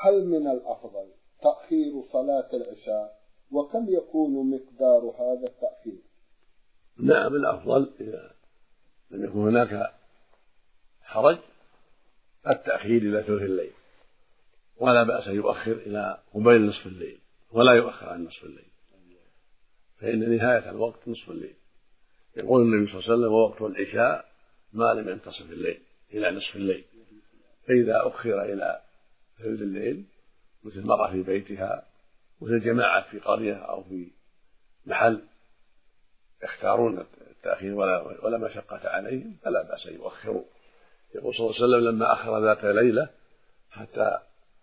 هل من الأفضل تأخير صلاة العشاء؟ وكم يكون مقدار هذا التأخير؟ نعم، الأفضل إذا لم يكن هناك حرج التأخير إلى ثلث الليل، ولا بأس يؤخر إلى قبيل نصف الليل ولا يؤخر عن نصف الليل، فإن نهاية الوقت نصف الليل. يقول النبي صلى الله عليه وسلم: ووقت العشاء ما لم ينتصف الليل إلى نصف الليل. فإذا أخر إلى ثلث الليل مثل مرة في بيتها، مثل جماعة في قرية أو في محل يختارون التأخير ولا مشقة عليهم، فلا بأس أن يؤخروا. يقول صلى الله عليه وسلم: لما أخر ذات ليلة حتى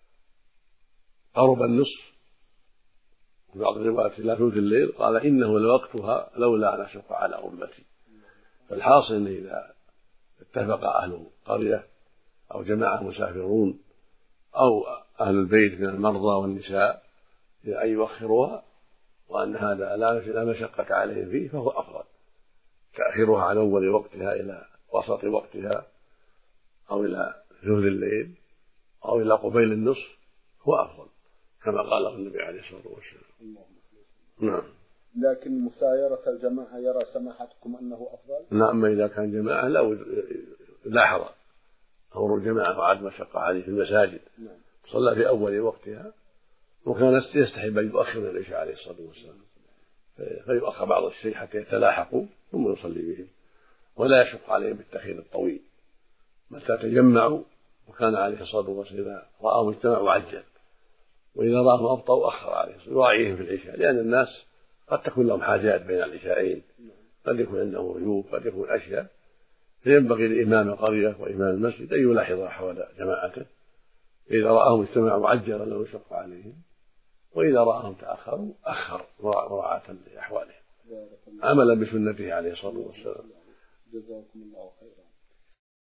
قرب النصف في بعض الروايات إلى ثلث الليل، قال: إنه لوقتها لولا أن أشق على أمتي. فالحاصل أن إذا اتفق أهل قرية أو جماعة مسافرون أو أهل البيت من المرضى والنساء أن يؤخروها، وأن هذا لا مشقة عليهم فيه، فهو أفضل. تأخيرها عن أول وقتها إلى وسط وقتها أو إلى ثلث الليل أو إلى قبيل النصف هو أفضل، كما قال النبي عليه الصلاة والسلام. نعم. لكن مسايرة الجماعة يرى سماحتكم أنه أفضل؟ نعم، إذا كان جماعة لا حرج، أمر الجماعة وعد مشقة عليه في المساجد. صلى في أول وقتها، وكان يستحب أن يؤخر من العشاء عليه الصلاة والسلام، فيؤخر بعض الشيء حتى يتلاحقوا ثم يصلي بهم، ولا يشق عليهم بالتأخير الطويل متى تجمعوا. وكان عليه الصلاة والسلام إذا رآهم اجتمعوا عجل، وإذا رآهم أبطأوا أخر عليه الصلاة والسلام يراعيهم في العشاء، لأن الناس قد تكون لهم حاجات بين العشاءين، قد يكون عندهم ضيوف، قد يكون أشياء، فينبغي لإمام القرية وإمام المسجد أن يلاحظ أحوال جماعته. إذا رآهم اجتمعوا عجل ولو يشق عليهم، وإذا رآهم تأخروا أخر مراعاة لأحوالهم عملا بسنته عليه الصلاة والسلام. جزاكم الله خيرا.